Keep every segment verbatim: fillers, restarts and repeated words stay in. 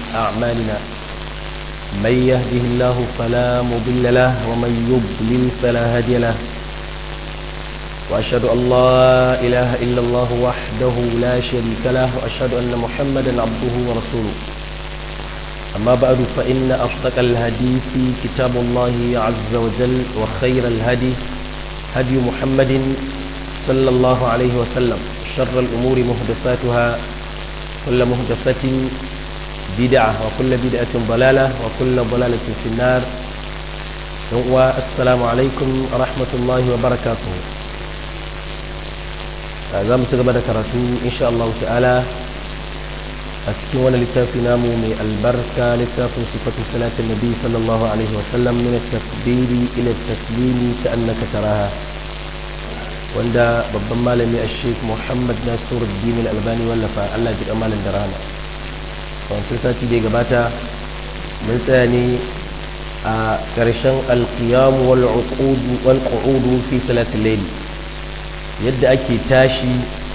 أعمالنا من يهده الله فلا مضل له ومن يضلل فلا هادي له وأشهد أن لا إله إلا الله وحده لا شريك له وأشهد أن محمدا عبده ورسوله أما بعد فإن أصدق الحديث كتاب الله عز وجل وخير الهدي هدي محمد صلى الله عليه وسلم شر الأمور محدثاتها كل محدثة بدعة وكل بدعة ضلالة وكل ضلالة في النار والسلام عليكم ورحمة الله وبركاته زام تقبل كراتو إن شاء الله تعالى أتكي وانا لتافي نامو من البركة لتافي صفة صلاة النبي صلى الله عليه وسلم من التكبير إلى التسليم كأنك تراها wanda babban malami a sheik muhammad nasiruddin al-albani wallafa Allah ji kamalin da rana wancan sati da ya gabata mun tsaya ne a ƙarshen alqiyam wal uqud wal qu'ud fi salatil layl yadda ake tashi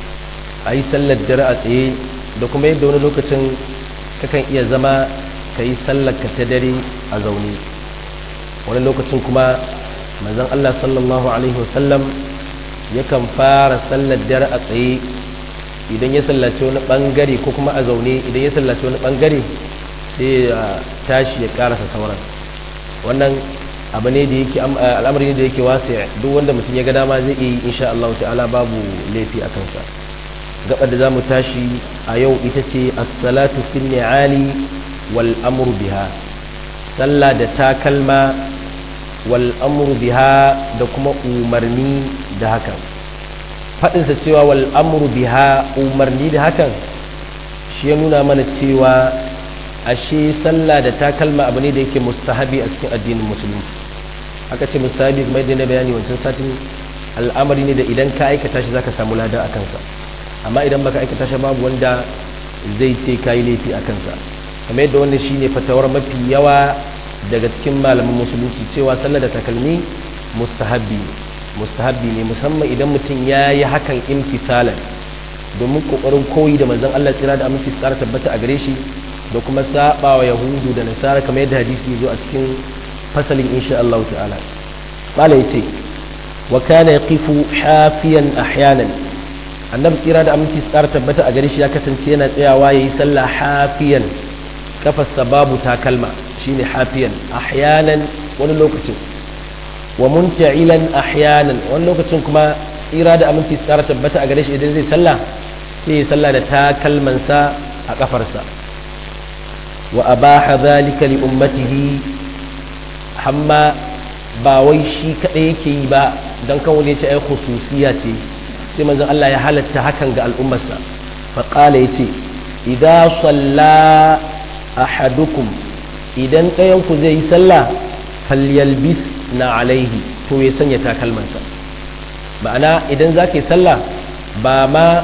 ayi sallar dare a tsaye da kuma yadda wani lokacin kakan iya zama kai sallar ka ta dare a zaune wani lokacin kuma manzon Allah sallallahu alaihi wasallam yakan fara sallar dare a tsaye idan ya sallace wani bangare ko kuma a zaune idan ya sallace wani bangare sai ya tashi ya karasa sauran wannan abu ne da yake al'amari ne da yake wasi duk wanda mutum ya ga dama zai yi insha Allah ta'ala babu laifi a kansa gabar da zamu tashi a yau ita ce as-salatu fil ni'ali wal amru biha sallah da takalma wal amru biha da kuma umarni da hakan faɗinsa cewa wal amru biha umarni da hakan shi ya nuna mana cewa ashe sallah da takalma abu ne da yake mustahabi a cikin addinin musulunci aka ce mustahabi kuma yadda na bayani wancan satin al'amari ne da idan ka aikata shi zaka samu lada a kansa amma idan baka aikata shi babu wanda zai ce kayi laifi a kansa kamar yadda wannan shine fatawar mafi yawa daga cikin malaman musulunci cewa sallah da takalmi mustahabbi mustahabbi ne musamman idan mutum ya yi hakan imtisalan domin kokarin koyi da manzon Allah tsira da aminci tsara tabbata a gare shi da kuma saba wa yahudu da nasara kamar yadda hadisi zo a cikin fasalin insha Allah ta'ala mala yace wa kana yaqifu hafiyan ahyanan annabi tsira da aminci tsara tabbata a gare shi ya kasance yana tsayawa yayi sallah hafiyan kafassa babu takalma shine hafiyan ahyanan wani lokacin wa munta'ilan ahyanan wani lokacin kuma tsira da aminci su kara tabbata a gare shi idan zai sallah sai ya sallah da takalmansa a kafarsa wa abaha zalika li ummatihi hamma ba wai shi kadai yake yi ba dan kan wani yace ai khususiya ce sai manzon Allah ya halatta hakan ga al'ummarsa fa qala yace idza salla ahadukum idan ɗayanku zai yi sallah falyalbis na alaihi to ya sanya takalmansa ma'ana idan za ka yi sallah ba ma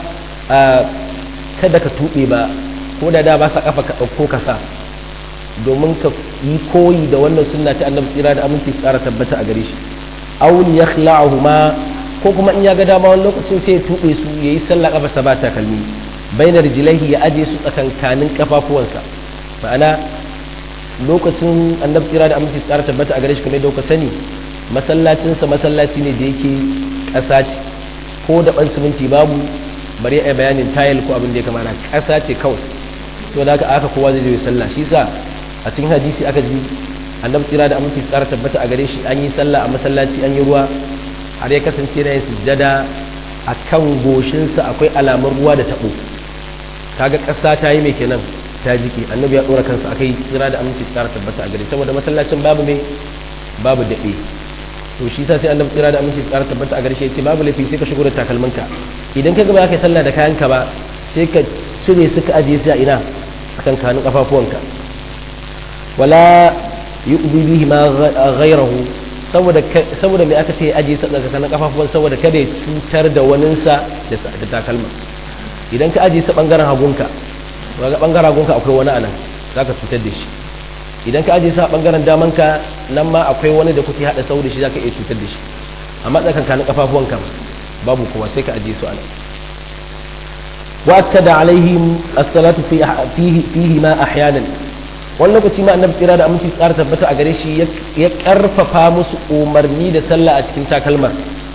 kada ka tuɓe ba ko da da ba sa ƙafa ka ɗauko ka sa domin ka yi koyi da wannan sunna ta annabi tsira da aminci su ƙara tabbata a gare shi auli ya ma ko kuma in ya ga dama wani lokacin sai ya tuɓe su ya yi sallah ƙafarsa ba takalmi bainar jilaihi ya aje su tsakankanin ƙafafuwansa ma'ana lokacin annabi tsira da aminci tsara tabbata a gare shi kamar dauka sani masallacinsa masallaci ne da yake ƙasa ce ko da ban siminti babu bari a bayanin tayil ko abin da ya kamata ƙasa ce kawai to da aka kowa zai je sallah shi sa a cikin hadisi aka ji annabi tsira da aminci tsara tabbata a gare shi an yi sallah a masallaci an yi ruwa har ya kasance da yin sujjada akan goshinsa akwai alamun ruwa da tabo kaga ƙasa ta yi mai kenan ta jiki annabi ya dora kansa akai tsira da aminci tsara tabbata a gare saboda masallacin babu mai babu daɗe to shi sa sai annabi tsira da aminci tsara tabbata a gare shi yace babu lafi sai ka shigo da takalminka idan ka ga ba ka yi sallah da kayanka ba sai ka cire su ka ajiye su a ina akan kanun kafafuwanka wala yu'bi bihi ma ghayrahu saboda saboda me aka ce ajiye su daga kanun kafafuwan saboda kada ya cutar da waninsa da takalma idan ka ajiye su bangaren hagunka ga bangaren gunka akwai wani anan za ka cutar da shi idan ka ajiye sa bangaren damanka nan ma akwai wani da kuke hada sau da shi za ka iya cutar da shi amma tsakankanin kafafuwanka babu kowa sai ka ajiye su anan وأكد عليهم الصلاة فيه, فيه ما أحيانا wani lokaci ma annabi tsira da aminci tsara tabbata a gare shi ya karfafa musu umarni da sallah a cikin takalmar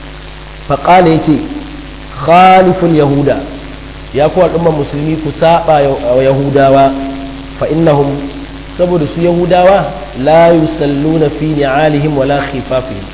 faƙala ya ce khaliful yahuda ya kuwa al'ummar musulmi ku saba wa yahudawa fa innahum saboda su yahudawa la yusalluna fi ni'alihim wala khifafihim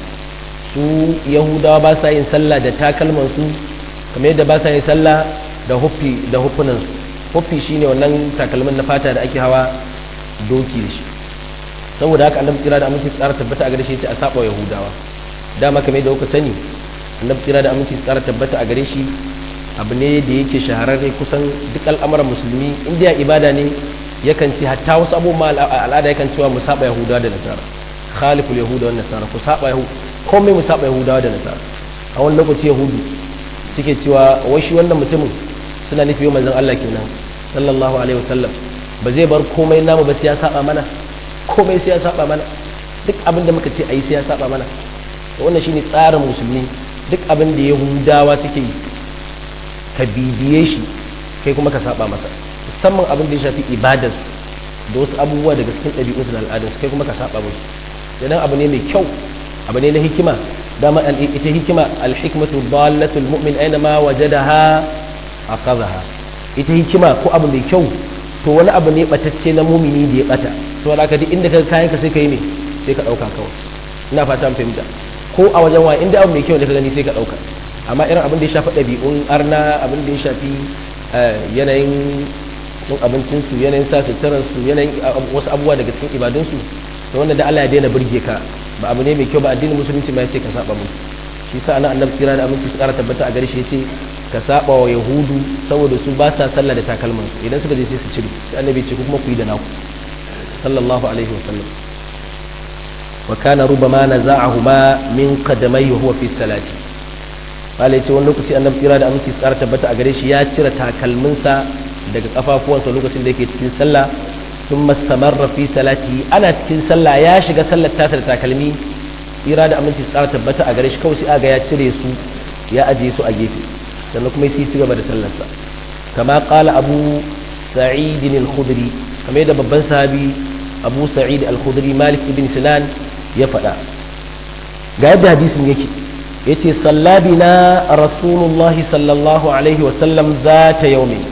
su yahudawa ba sa yin sallah da takalman su kamar yadda ba sa yin sallah da huffi da huffunan su huffi shine wannan takalmin na fata da ake hawa doki da shi saboda haka annabi tsira da aminci tsara tabbata a gare shi yace a saba yahudawa dama kamar yadda kuka sani annabi tsira da aminci tsara tabbata a gare shi abu ne da yake shahararre kusan duk al'amuran musulmi inda ibada ne yakan ce hatta wasu abubuwa al'ada yakan cewa mu saba yahudawa da nasara khaliful yahuda wa nasara ku saba yahu komai mu saba yahudawa da nasara a wani lokaci yahudu suke cewa wai shi wannan mutumin suna nufi wa manzon Allah kenan sallallahu alaihi wasallam ba zai bar komai namu ba sai ya saba mana komai sai ya saba mana duk abin da muka ce ayi sai ya saba mana wannan shine tsarin musulmi duk abin da yahudawa suke yi ka bibiye shi kai kuma ka saba masa musamman abin da ya shafi ibadar da wasu abubuwa daga cikin ɗabi'unsu da al'adarsu kai kuma ka saba musu idan abu ne mai kyau abu ne na hikima dama ita hikima alhikmatu dallatul mu'min aina ma wajadaha akhadha ita hikima ko abu mai kyau to wani abu ne batacce na mumini da ya bata to da ka duk inda ka kayan ka sai ka yi me sai ka dauka kawai ina fata mun fahimta ko a wajen wa inda abu mai kyau da ka gani sai ka dauka amma irin abin da ya shafi ɗabi'un arna abin da ya shafi yanayin cin abincinsu yanayin sa suturarsu yanayin wasu abubuwa daga cikin ibadunsu da wannan da Allah ya daina burge ka ba abu ne mai kyau ba addinin musulunci ma ya ce ka saba musu shi sa ana annabi kira da aminci su kara tabbata a gare shi ya ce ka saba wa yahudu saboda su ba sa sallah da takalman su idan suka je sai su cire sai annabi ce ku kuma ku yi da naku sallallahu alaihi wasallam wa kana rubama naza'ahuma min qadamayhi huwa fi salati bala ya ce wani lokaci annabi tsira da aminci tsara tabbata a gare shi ya cire takalminsa daga kafafuwansa lokacin da yake cikin sallah sun mastamarra fi salati ana cikin sallah ya shiga sallar tasa da takalmi tsira da aminci tsara tabbata a gare shi kawai sai aga ya cire su ya ajiye su a gefe sannan kuma sai ci gaba da sallarsa kama qala abu sa'id al-khudri kamar yadda babban sahabi abu sa'id al-khudri malik ibn sinan ya faɗa ga yadda hadisin yake yace sallabina rasulullahi sallallahu alaihi wasallam zata yaumi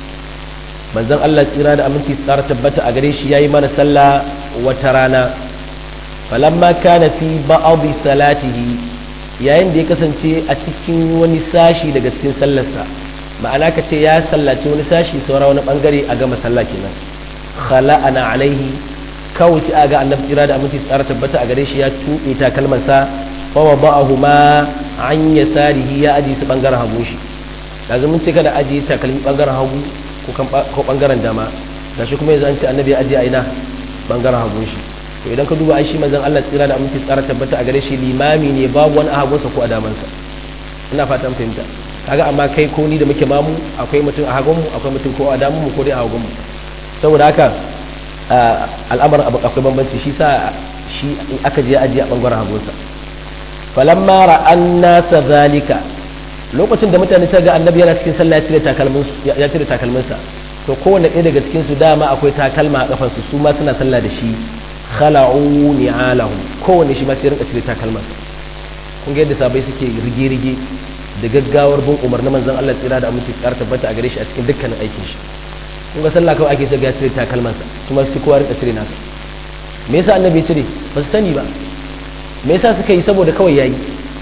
manzon Allah tsira da aminci tsara tabbata a gare shi yayi mana sallah wata rana falamma kana fi ba'd salatihi yayin da ya kasance a cikin wani sashi daga cikin sallarsa ma'ana ka ce ya sallaci wani sashi saura wani bangare a gama sallah kenan khala'ana alaihi kawai sai aga annabi tsira da aminci tsara tabbata a gare shi ya tuɓe takalmansa fawa ba'ahuma an yasarihi ya aji su bangaren hagu shi yanzu mun ce kada aji takalmi bangaren hagu ko bangaren dama gashi kuma yanzu an ce annabi ya aji a ina bangaren hagu shi to idan ka duba ai shi manzon Allah tsira da aminci tsara tabbata a gare shi limami ne babu wani a hagunsa ko a damansa ina fatan fahimta kaga amma kai ko ni da muke mamu akwai mutum a hagunmu akwai mutum ko a damunmu ko dai a hagunmu saboda haka al'amarin akwai bambanci shi sa shi aka je aji a bangaren hagunsa falamma ra'an nasa zalika lokacin da mutane ta ga annabi yana cikin sallah ya cire takalmin ya cire takalminsa to kowanne ɗaya daga cikin su dama akwai takalma a kafar su su ma suna sallah da shi khala'u ni'alahu kowanne shi ma sai rinka cire takalmansa kun ga yadda sabai suke rige-rige da gaggawar bin umarnin manzon Allah tsira da aminci tsara tabbata a gare shi a cikin dukkanin aikin shi kun ga sallah kawai ake sai ya cire takalmansa su ma su kowa rinka cire nasa me yasa annabi ya cire ba su sani ba me yasa suka yi saboda kawai yayi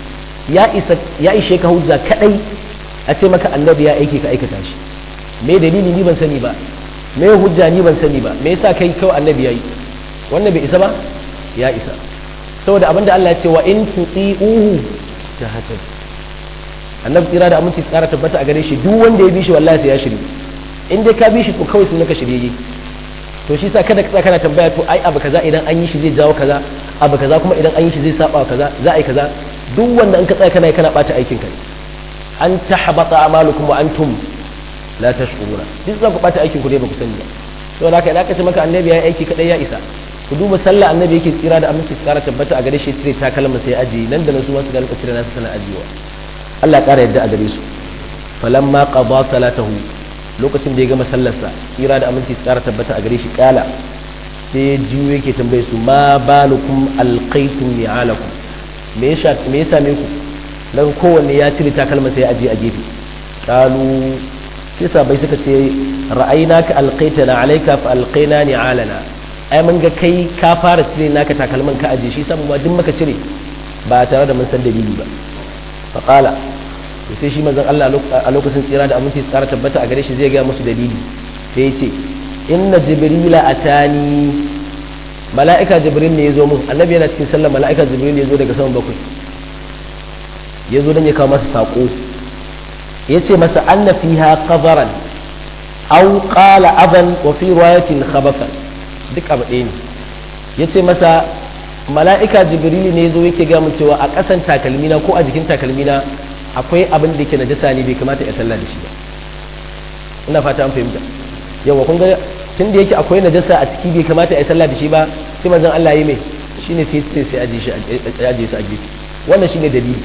ya isa ya ishe ka hujja kadai a ce maka annabi ya aike ka aikata shi me dalili ni ban sani ba me hujja ni ban sani ba me yasa kai kawai annabi yayi wannan bai isa ba ya isa saboda abinda Allah ya ce wa in tuti'uhu tahtad annabi tsira da aminci tsara tabbata a gare shi duk wanda ya bi shi wallahi sai ya shiri in dai ka bi shi to kawai sun naka shirye to shi sa kada ka kana tambaya to ai abu kaza idan an yi shi zai jawo kaza abu kaza kuma idan an yi shi zai saba kaza za a yi kaza duk wanda in ka tsaya kana kana bata aikin ka an tahbata amalukum wa antum la tashkuruna duk za ku bata aikin ku dai ba ku sani ba to da haka idan ka ce maka annabi ya aiki kadai ya isa ku duba sallah annabi yake tsira da aminci tsara tabbata a gare shi cire takalma sai aji nan da nan su ma su ga cire nasu sana ajiwa Allah ya kara yadda a gare su falamma qada salatahu lokacin da ya gama sallarsa tsira da aminci tsara tabbata a gare shi kala sai jiyo yake tambaye su ma balukum alqaitum ni'alakum me yasa me yasa me ku dan kowanne ya cire takalman sai ya aje a gefe qalu sai sabai suka ce ra'aynaka alqaitana alayka fa alqaina ni'alana ai mun ga kai ka fara cire naka takalman ka aje shi samu ma duk maka cire ba tare da mun san dalili ba fa qala sai shi manzon Allah a lokacin tsira da aminci tsara tabbata a gare shi zai ga musu dalili sai ya ce inna jibrila atani mala'ika jibril ne yazo mun annabi yana cikin sallar mala'ika jibril ne yazo daga saman bakwai yazo dan ya kawo masa sako yace masa anna fiha qadaran aw qala aban wa fi riwayatin khabathan duk abu ɗaya ne yace masa mala'ika jibril ne yazo yake ga mun cewa a ƙasan takalmina ko a jikin takalmina akwai abin da yake najasa ne bai kamata ya sallah da shi ba ina fata an fahimta yawa kun ga tun da yake akwai najasa a ciki bai kamata ya sallah da shi ba sai manzon Allah yi mai shine sai sai sai aje shi aje shi a gefe wannan shine dalili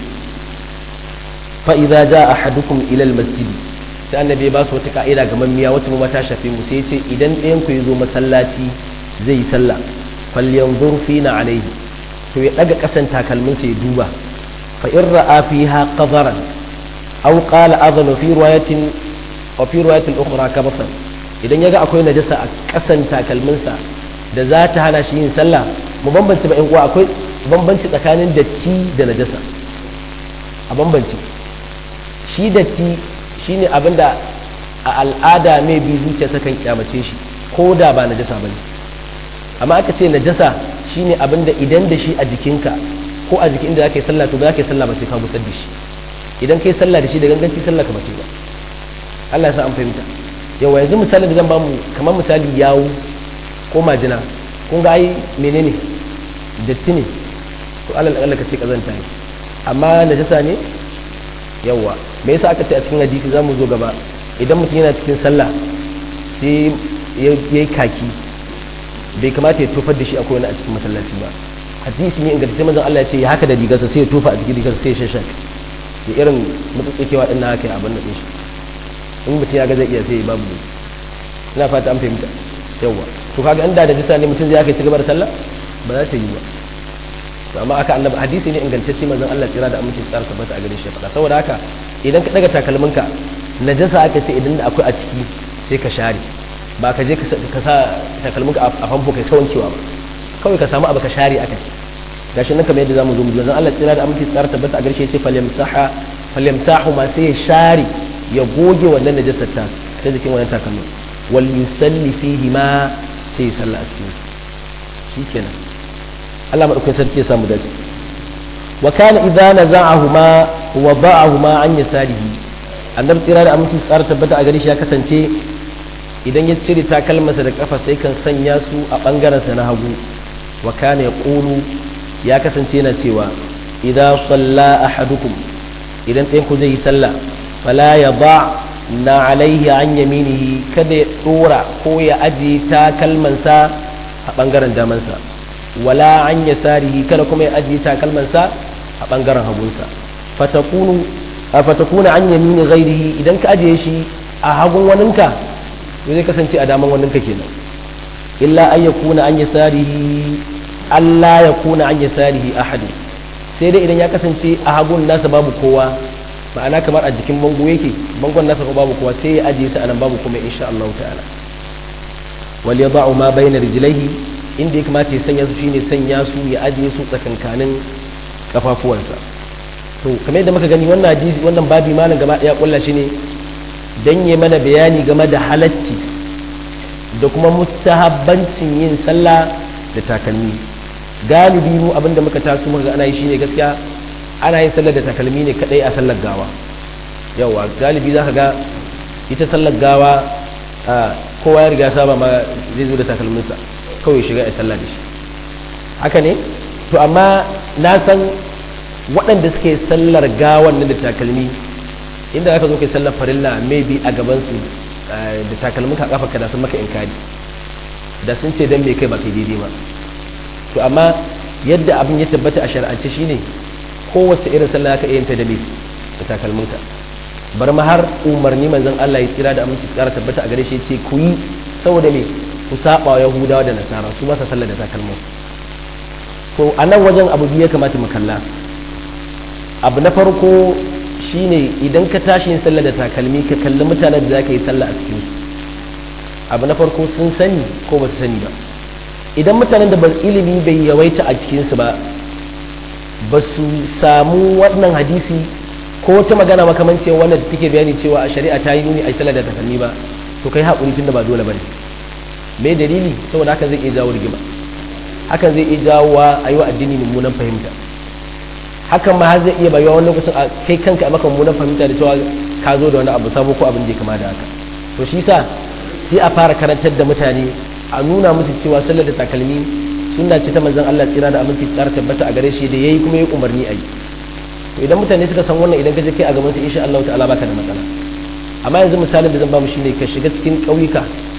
fa idza jaa ahadukum ila almasjid sai annabi ba su wata ka'ida ga mamiya wata mu ta shafe mu sai ya ce idan ɗayan ku yazo masallaci zai yi sallah falyanzur fina alaihi to ya daga kasan takalmin sa ya duba fa in ra'a fiha qadaran aw qala adhanu fi riwayatin wa fi riwayatin ukhra kabasan idan yaga akwai najasa a kasan takalminsa da za ta hana shi yin sallah mu bambance ba in uwa akwai bambanci tsakanin datti da najasa a bambanci shi datti shine abinda a al'ada mai bi zuciya ta kan kyamace shi ko da ba najasa bane amma aka ce najasa shine abinda idan da shi a jikinka ko a jikin inda zaka yi sallah to ba zaka yi sallah ba sai ka gusar da shi idan kai sallah da shi da ganganci sallah ka bace ba Allah ya sa an fahimta yawa yanzu misalin da zan ba mu kamar misali yawo ko majina kun ga ai menene datti ne to alal akalla ka ce kazanta ne amma najasa ne yawa me yasa aka ce a cikin hadisi zamu zo gaba idan mutum yana cikin sallah sai yayi kaki bai kamata ya tofar da shi akwai wani a cikin masallaci ba hadisi ne inganta sai manzon Allah ya ce ya haka da rigarsa sai ya tofa a cikin rigarsa sai ya shashaka ya irin mutsutsukewa din na haka ya abin da din shi in mutum ya ga zai iya sai ya babu ina fata an fahimta yawa to kaga inda da bisa ne mutum zai aka ci gaba da sallah ba za ta yi ba amma aka annabi hadisi ne ingantacce manzon Allah tsira da aminci tsara tabbata a gare shi faɗa saboda haka idan ka daga takalminka najasa aka ce idan da akwai a ciki sai ka share ba ka je ka sa takalminka a famfo kai kawancewa ba kawai ka samu abu ka share aka ce gashi nan kamar yadda zamu zo mu manzon Allah tsira da aminci tsara tabbata a gare shi ya ce falyamsaha falyamsahu ma sai ya share ya goge wannan najasar ta ta jikin wannan takalmin wal yusalli fihi ma sai ya salla a cikin shikenan Allah madaukakin sarki ya samu dace wa kana idza naza'ahuma wada'ahuma an yasarihi annabi tsira da aminci tsara tabbata a gare shi ya kasance idan ya cire takalmansa da kafa sai kan sanya su a bangaren sa na hagu wa kana yaqulu ya kasance yana cewa idza salla ahadukum idan ɗayan ku zai yi sallah fala yada na alaihi an yaminihi kada ya dora ko ya aje takalmansa a bangaren damansa wala an yasarihi kada kuma ya aje takalmansa a bangaren hagunsa fatakunu fatakuna an yamini ghairihi idan ka aje shi a hagun waninka to zai kasance a daman waninka kenan illa an yakuna an yasarihi alla yakuna an yasarihi ahad sai dai idan ya kasance a hagun nasa babu kowa ma'ana kamar a jikin bango yake bangon nasa ko babu kowa sai ya ajiye su anan babu kuma insha Allah ta'ala wal yada'u ma bayna rijlaihi inda ya kamata ya sanya su shine sanya su ya ajiye su tsakankanin kafafuwansa to kamar yadda muka gani wannan hadisi wannan babi malam gaba daya kulla shi ne dan yi mana bayani game da halacci da kuma mustahabbancin yin sallah da takalmi galibi mu abinda muka taso muka ga ana yi shine gaskiya ana yin sallar da takalmi ne kadai a sallar gawa yawa galibi za ka ga ita sallar gawa kowa ya riga saba ma zai zo da takalminsa kawai shiga a sallar da shi haka ne to amma na san waɗanda suke sallar gawan nan da takalmi inda aka zo kai sallar farilla maybe a gabansu da takalmin ka kafa da sun maka inkari da sun ce dan me kai ba kai daidai ba to amma yadda abin ya tabbata a shar'ance shine kowace irin sallah ka yin ta da da takalminka bar ma har umarni manzon Allah ya tsira da aminci tsara tabbata a gare shi ce ku yi saboda me ku saba yahudawa da nasara su ba sa sallar da takalmin to a nan wajen abu biyu ya kamata mu kalla abu na farko shine idan ka tashi yin sallar da takalmi ka kalli mutanen da zaka yi sallah a cikin su abu na farko sun sani ko ba su sani ba idan mutanen da ba ilimi bai yawaita a cikin su ba ba su samu wannan hadisi ko wata magana makamancin wannan da take bayani cewa a shari'a ta yi nuni a sallar da takalmi ba to kai haƙuri tunda ba dole bane me dalili saboda hakan zai iya jawo rigima hakan zai iya jawo wa ayi wa addini mummunan fahimta hakan ma har zai iya bayuwa wani lokacin a kai kanka a maka mummunan fahimta da cewa ka zo da wani abu sabo ko abin da ya kama da haka to shi yasa sai a fara karantar da mutane a nuna musu cewa sallar da takalmi sunna ce ta manzon Allah tsira da aminci tsara tabbata a gare shi da yayi kuma yayi umarni ayi to idan mutane suka san wannan idan ka je kai a gaban su insha Allah ta'ala baka da matsala amma yanzu misalin da zan ba mu shine ka shiga cikin ƙauyuka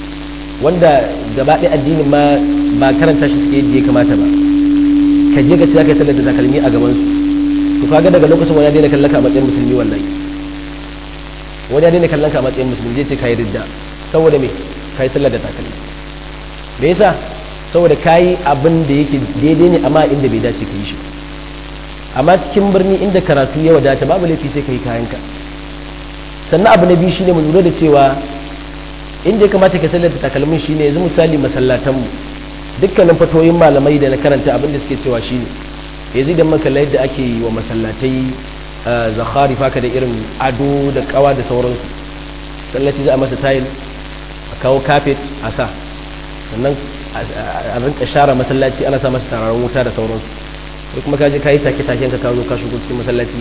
wanda gaba ɗaya addinin ma ba karanta shi suke yadda ya kamata ba ka je ka sai ka sallar da takalmi a gaban su to kaga daga lokacin wani ya daina kallon ka a matsayin musulmi wallahi wani ya daina kallon ka a matsayin musulmi zai ce kai ridda saboda me kai sallar da takalmi me yasa saboda kai abin da yake daidai ne amma inda bai dace ka yi shi amma cikin birni inda karatu ya wadata babu laifi sai ka yi kayanka sannan abu na biyu shine mu lura da cewa inda ya kamata ka sallar da takalmin shine yanzu misali masallatanmu dukkanin fatoyin malamai da na karanta abin da suke cewa shine yanzu idan muka yadda ake yi wa masallatai zakhari faka da irin ado da kawa da sauransu sallaci za a masa tile a kawo kafet a sa sannan a rinka share masallaci ana sa masa tararen wuta da sauransu sai kuma kaje kayi take taken ka kawo ka shigo cikin masallaci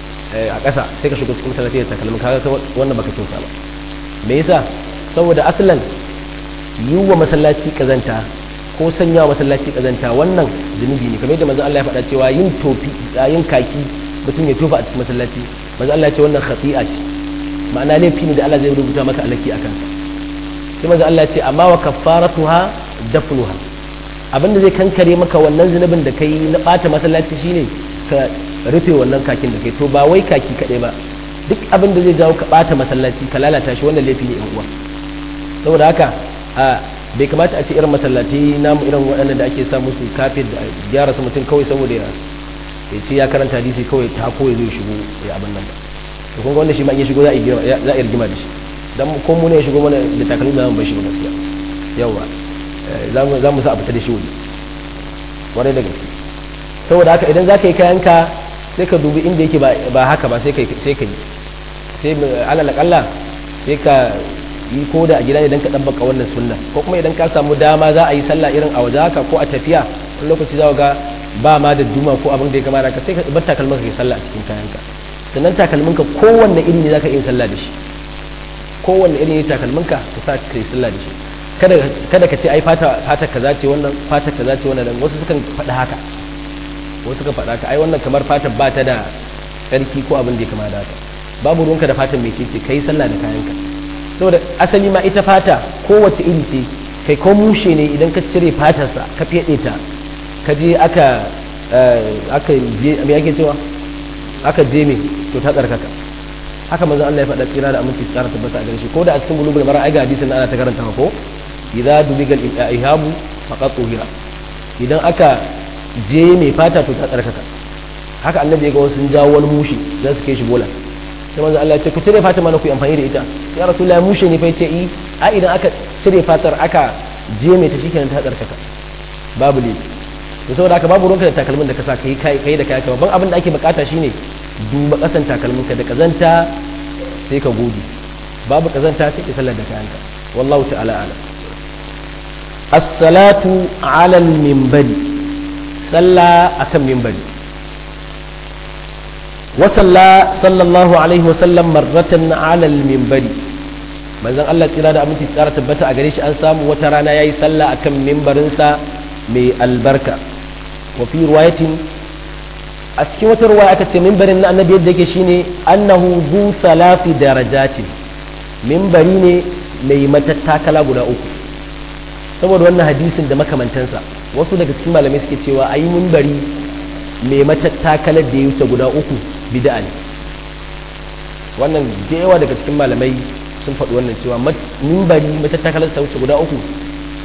a ƙasa sai ka shigo cikin masallaci da takalmin kaga wannan baka kyauta ba me yasa saboda asalan yi wa masallaci kazanta ko sanya wa masallaci kazanta wannan zunubi ne kamar yadda manzo Allah ya faɗa cewa yin tofi yin kaki mutum ya tofa a cikin masallaci manzo Allah ya ce wannan khati'a ce ma'ana laifi ne da Allah zai rubuta maka alaki akan sa sai manzo Allah ya ce amma wa kaffaratuha dafnuha abinda zai kankare maka wannan zunubin da kai na bata masallaci shine ka rufe wannan kakin da kai to ba wai kaki kadai ba duk abin da zai jawo ka bata masallaci ka lalata shi wannan laifi ne yan uwa saboda haka a bai kamata a ce irin masallaci namu irin waɗannan da ake sa musu kafin da gyara su mutum kawai saboda ya ce ya karanta hadisi kawai ta ko ya zo shigo ya abin nan ba to kun ga wannan shi ma in ya shigo za a yi rigima da shi dan ko mu ne ya shigo mana da takalmi da ban shi ba gaskiya yawa za mu sa a fita da shi waje kwarai da gaske saboda haka idan za ka yi kayanka sai ka dubi inda yake ba haka ba sai ka yi sai alal akalla sai ka yi ko da a gida idan ka ɗabbaka wannan sunna ko kuma idan ka samu dama za a yi sallah irin a waje haka ko a tafiya wani lokaci za ga ba ma da duma ko abin da ya kamata ka sai ka bar takalminka ka yi sallah a cikin kayanka sannan takalminka kowanne iri ne za ka yi sallah da shi kowanne iri ne takalminka ka sa ka yi sallah da shi kada ka ce ai fata fata kaza ce wannan fata kaza ce wannan wasu sukan faɗa haka wasu suka faɗa haka ai wannan kamar fata ba ta da tsarki ko abin da ya kamata haka babu ruwanka da fatan mai ce kai sallah da kayanka saboda asali ma ita fata kowace iri ce kai ko mushe ne idan ka cire fatarsa ka fede ta ka je aka aka je me yake cewa aka je me to ta tsarkaka haka manzo Allah ya faɗa tsira da aminci tsara tabbata a gare shi ko da a cikin bulugul mara ai ga hadisin ana ta karanta ko idza dubigal ihabu faqat tuhira idan aka je mai fata to ta tsarkaka haka annabi ya ga wasu sun jawo wani mushi za su kai shi bola sai manzo Allah ya ce ku cire fatar mana ku yi amfani da ita ya rasulullahi mushe ne fa yace i a idan aka cire fatar aka je mai ta shikenan ta tsarkaka babu ne to saboda haka babu ruwanka da takalmin da ka sa kai kai da kai babban abin da ake bukata shine duba kasan takalmin ka da kazanta sai ka goge babu kazanta sai ka sallar da kayanka wallahu ta'ala ala as-salatu ala al-minbari salla akan minbari wasalla sallallahu alaihi wasallam marratan ala al-minbari manzon Allah tsira da aminci tsara tabbata a gare shi an samu wata rana yayi sallah akan minbarin sa mai albarka wa fi riwayatin a cikin wata ruwaya aka ce minbarin na annabi yadda yake shine annahu zu thalathi darajatin minbari ne mai matattakala guda uku saboda wannan hadisin da makamantansa wasu daga cikin malamai suke cewa ayi minbari mai matattakalar da ya wuce guda uku bid'a ne wannan da yawa daga cikin malamai sun faɗi wannan cewa minbari matattakalar ta wuce guda uku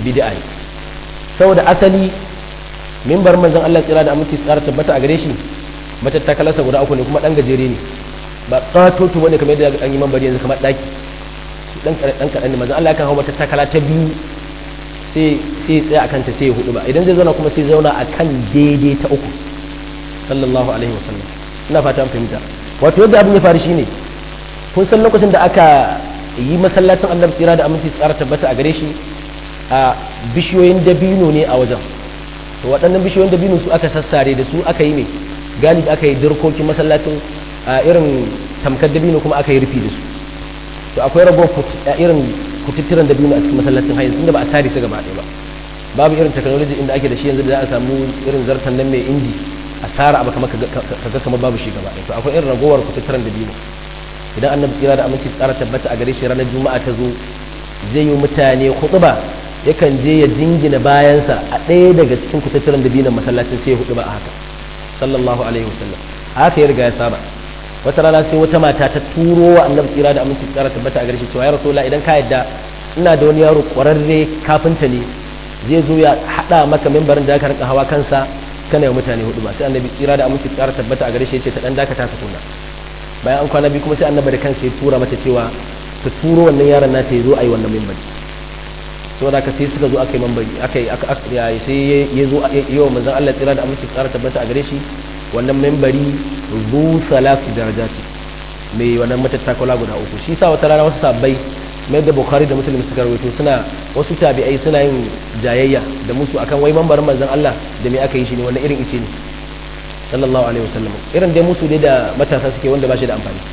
bid'a ne saboda asali mimbar manzon Allah tsira da aminci tsara tabbata a gare shi matattakalarsa guda uku ne kuma dan gajere ne ba katoto bane kamar yadda an yi mambari yanzu kamar daki dan dan kadan ne manzon Allah kan hawo matattakala ta biyu sai sai tsaya akan ta sai ya hudu ba idan zai zauna kuma sai zauna akan daidai ta uku sallallahu alaihi wasallam ina fata an fahimta wato yadda abin ya faru shine kun san lokacin da aka yi masallacin annabi tsira da aminci tsara tabbata a gare shi a bishiyoyin dabino ne a wajen to waɗannan bishiyoyin dabino su aka sassare da su aka yi ne galibi aka yi dirkokin masallacin a irin tamkar dabino kuma aka yi rufi da su to akwai rago irin kututturan dabino a cikin masallacin hayan tunda ba a sare su gaba ɗaya ba babu irin technology inda ake da shi yanzu da za a samu irin zartan nan mai inji a sara abu kamar kaga kamar babu shi gaba ɗaya to akwai irin ragowar kututturan dabino idan annabi tsira da aminci tsara tabbata a gare shi ranar juma'a ta zo zai yi mutane khutba yakan je ya jingina bayansa a ɗaya daga cikin kututturan dabinon masallacin sai ya hudu ba a haka sallallahu alaihi wasallam haka ya riga ya saba wata rana sai wata mata ta turo wa annabi tsira da aminci tsara tabbata a gare shi cewa ya rasulullah idan ka yadda ina da wani yaro kwararre kafinta ne zai zo ya hada maka mimbarin da ka rinka hawa kansa kana yi mutane hudu ba sai annabi tsira da aminci tsara tabbata a gare shi ya ce ta dan dakata ta tuna bayan an kwana biyu kuma sai annabi da kansa ya tura mata cewa ta turo wannan yaron nata ya zo a yi wannan mimbari saboda haka sai suka zo aka yi mimbari aka yi sai ya zo yi wa manzon Allah tsira da aminci tsara tabbata a gare shi wannan mimbari zu salatu darajati mai wannan matattakala guda uku shi sa wata rana wasu sabbai mai da bukhari da muslim suka rawaito suna wasu tabi'ai suna yin jayayya da musu akan wai mambarin manzon Allah da me aka yi shi ne wannan irin ice ne sallallahu alaihi wasallam irin dai musu dai da matasa suke wanda ba shi da amfani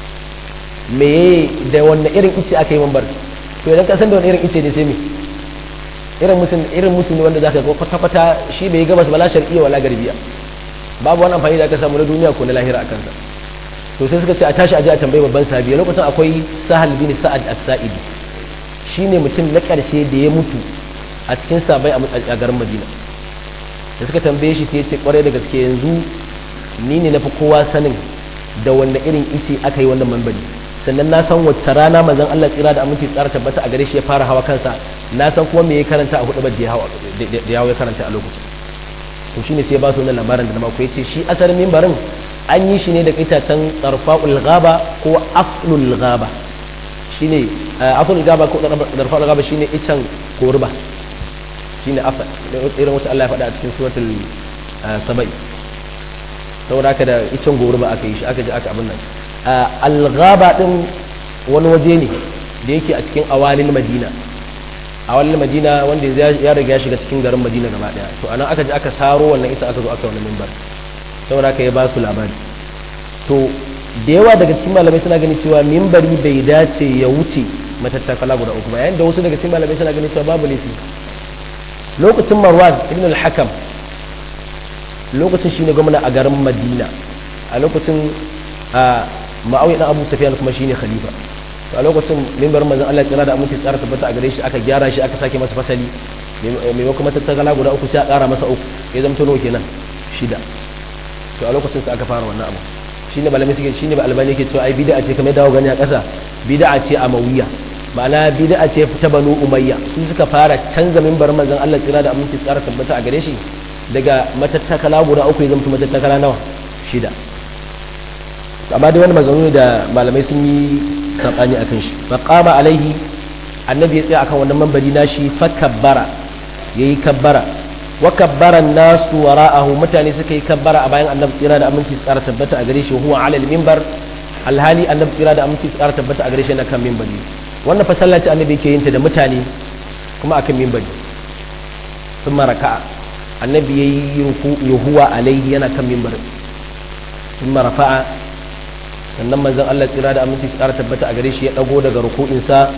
me da wannan irin ice aka yi mambar to idan ka san da wannan irin ice ne sai me irin musun irin musu ne wanda zaka ga kwata kwata shi bai gabas bala shar'iyya wala garbiya babu wani amfani da aka samu na duniya ko na lahira akan sa to sai suka ce a tashi aje a tambayi babban sahabi lokacin akwai Sahal bin Sa'ad as-Sa'idi shine mutum na karshe da ya mutu a cikin sabai a garin Madina da suka tambaye shi sai ya ce kwarai da gaske yanzu ni ne nafi kowa sanin da wanda irin ice aka yi wannan mambari sannan na san wacce rana manzon Allah tsira da aminci tsara tabbata a gare shi ya fara hawa kansa na san kuma me ya karanta a hudu da ya hawa da ya karanta a lokacin to shine sai ya ba su wannan labarin da na mako yace shi asalin mimbarin an yi shi ne da itacen tsarfa'ul ghaba ko aflul ghaba shine aflul ghaba ko tsarfa'ul ghaba shine icen korba shine afa irin wacce Allah ya faɗa a cikin suratul sabai saboda haka da icen goruba aka yi shi aka ji aka abin nan al-ghaba din wani waje ne da yake a cikin awalin Madina awalin Madina wanda ya riga ya shiga cikin garin Madina gaba daya to anan aka ji aka saro wannan isa aka zo aka wannan minbar saboda haka ya ba su labari to da yawa daga cikin malamai suna gani cewa minbari bai dace ya wuce matattakala guda uku ba yayin da wasu daga cikin malamai suna gani cewa babu laifi lokacin Marwan ibn al-Hakam lokacin shine gwamna a garin Madina a lokacin Muawiya dan Abu Sufyan kuma shine khalifa to a lokacin minbar manzon Allah tsira da aminci tsara tabbata a gare shi aka gyara shi aka sake masa fasali mai kuma tattakala guda uku sai a ƙara masa uku ya zama nawa kenan shida to a lokacin sa aka fara wannan abu shine malamai suke shine ba albani yake cewa ai bid'a ce kamar dawo gani a ƙasa bid'a ce amawiyya ma'ana bid'a ce ta banu umayya su suka fara canza minbar manzon Allah tsira da aminci tsara tabbata a gare shi daga matattakala guda uku ya zama matattakala nawa shida amma dai wani mazanu da malamai sun yi sabani akan shi faqama alaihi annabi ya tsaya akan wannan manbari nashi fa kabbara yayi kabbara wa kabbara nasu wara'ahu mutane suka yi kabbara a bayan annabi tsira da aminci tsara tabbata a gare shi huwa ala al-minbar alhali annabi tsira da aminci tsara tabbata a gare shi na kan minbari wannan fa sallaci annabi yake yin ta da mutane kuma akan minbari thumma raka'a annabi yayi ruku'u huwa alaihi yana kan minbari thumma rafa'a sannan manzon Allah tsira da aminci tsara tabbata a gare shi ya dago daga ruku'insa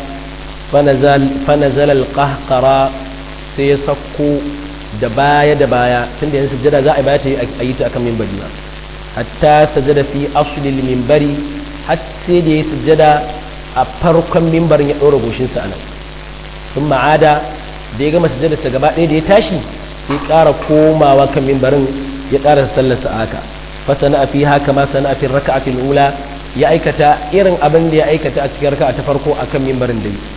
fanazal al-qahqara sai ya sako da baya da baya tunda yanzu sujjada za a bayata a yi ta akan minbari ba hatta sajada fi asli al-minbari har sai da ya sujjada a farkon minbarin ya dora goshin sa anan sun ma'ada da ya gama sujjada sa gaba ɗaya da ya tashi sai ƙara komawa kan minbarin ya ƙara sallar sa haka fasana fi haka ma sana fi raka'atil ula ya aikata irin abin da ya aikata a cikin raka'a ta farko akan minbarin dai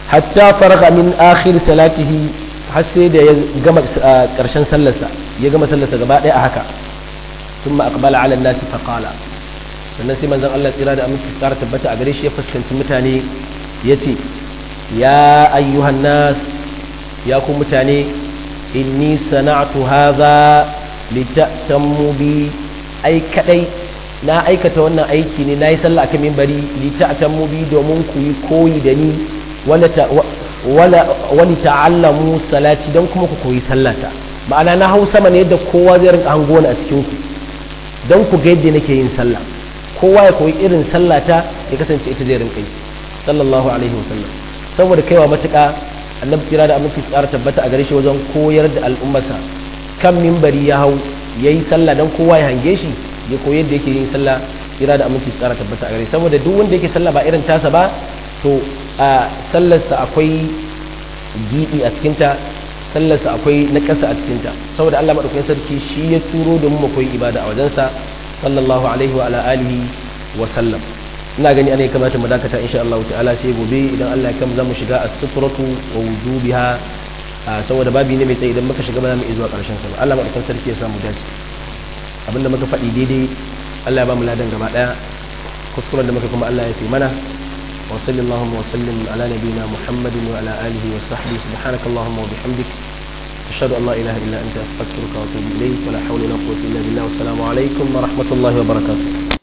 hatta faraga min akhir salatihi har sai da ya gama karshen sallarsa ya gama sallarsa gaba ɗaya a haka thumma aqbala ala an-nas fa qala sannan sai manzon Allah tsira da aminci tsara tabbata a gare shi ya fuskanci mutane yace ya ayyuhan nas ya ku mutane inni sana'tu hadha litatammu bi ai kadai na aikata wannan aiki ne nayi sallah akan minbari litatammu bi domin ku yi koyi da ni wala wala wani ta'allamu salati dan kuma ku koyi sallata ma'ana na hau sama ne yadda kowa zai rinka hango ni a cikin ku dan ku ga yadda nake yin sallah kowa ya koyi irin sallata ya kasance ita zai rinka yi sallallahu alaihi wasallam saboda kaiwa matuƙa annabi tsira da aminci tsara tabbata a gare shi wajen koyar da al'ummarsa kan minbari ya hau yayi sallah dan kowa ya hange shi ya koyi yadda yake yin sallah tsira da aminci tsara tabbata a gare saboda duk wanda yake sallah ba irin tasa ba to a sallarsa akwai gibi a cikinta sallarsa akwai naƙasa a cikinta saboda Allah madaukakin sarki shi ya turo da mu koyi ibada a wajensa sallallahu alaihi wa ala alihi wa sallam ina gani ana kamata mu dakata insha Allah ta'ala sai gobe idan Allah ya kama zamu shiga as-sufratu wa wujubiha saboda babi ne mai tsayi idan muka shiga ba za mu zuwa karshen sa Allah madaukakin sarki ya samu dace abinda muka faɗi daidai Allah ya ba mu ladan gaba daya kuskuren da muka kuma Allah ya fi mana wa sallallahu wa sallim ala nabiyyina Muhammadin wa ala alihi wa sahbihi subhanakallahumma wa bihamdik ashhadu an la ilaha illa anta astaghfiruka wa atubu ilayk wa la hawla wa la quwwata illa billah wa assalamu alaikum wa rahmatullahi wa barakatuh